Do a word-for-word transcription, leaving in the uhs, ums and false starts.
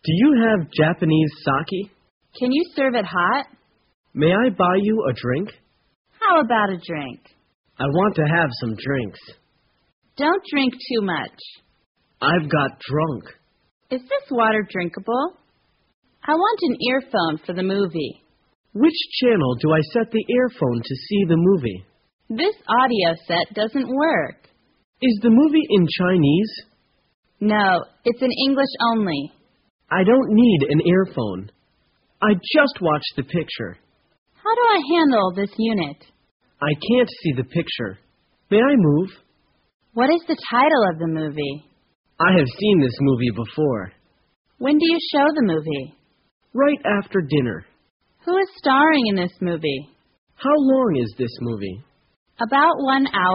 Do you have Japanese sake? Can you serve it hot? May I buy you a drink? How about a drink? I want to have some drinks. Don't drink too much. I've got drunk. Is this water drinkable? I want an earphone for the movie. Which channel do I set the earphone to see the movie? This audio set doesn't work. Is the movie in Chinese? No, it's in English only. I don't need an earphone. I just watched the picture. How do I handle this unit? I can't see the picture. May I move? What is the title of the movie? I have seen this movie before. When do you show the movie? Right after dinner. Who is starring in this movie? How long is this movie? About one hour.